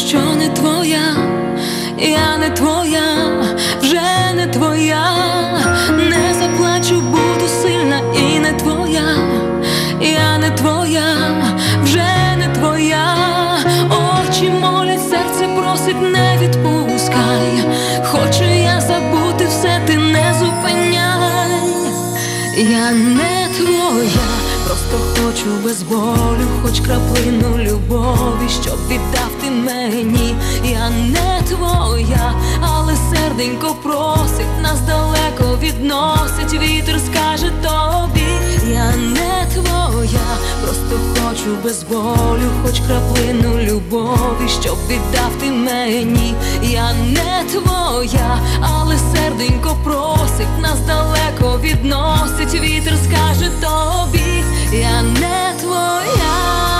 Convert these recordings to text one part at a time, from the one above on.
що не твоя, я не твоя, вже не твоя. Не заплачу, буду сильна і не твоя, я не твоя, вже не твоя. Очі молять, серце просить, не відпускай. Хочу я забути все, ти не зупиняй. Я не твоя, просто хочу без болю, хоч краплину любові, щоб віддав ти мені. Я не твоя, але серденько просить, нас далеко відносить, вітер скаже тобі. Я не твоя, просто хочу без болю, хоч краплину любові, щоб віддав ти мені. Я не твоя, але серденько просить, нас далеко відносить, вітер скаже тобі. Я не твоя.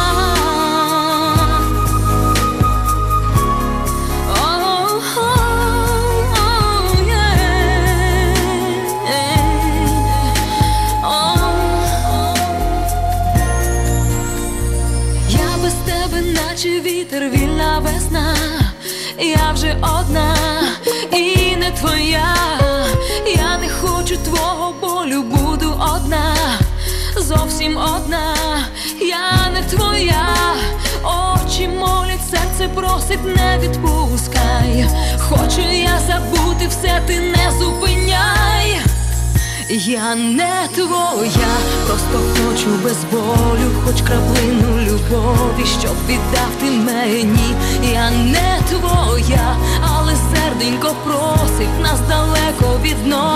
Я без тебе наче вітер, вільна весна. Я вже одна і не твоя. Я не хочу твого болю, буду одна, зовсім одна. Я не твоя, очі молять, серце просить, не відпускай. Хочу я забути все, ти не зупиняй. Я не твоя, просто хочу без болю, хоч краплину любові, щоб віддав ти мені. Я не твоя, але серденько просить, нас далеко відносить.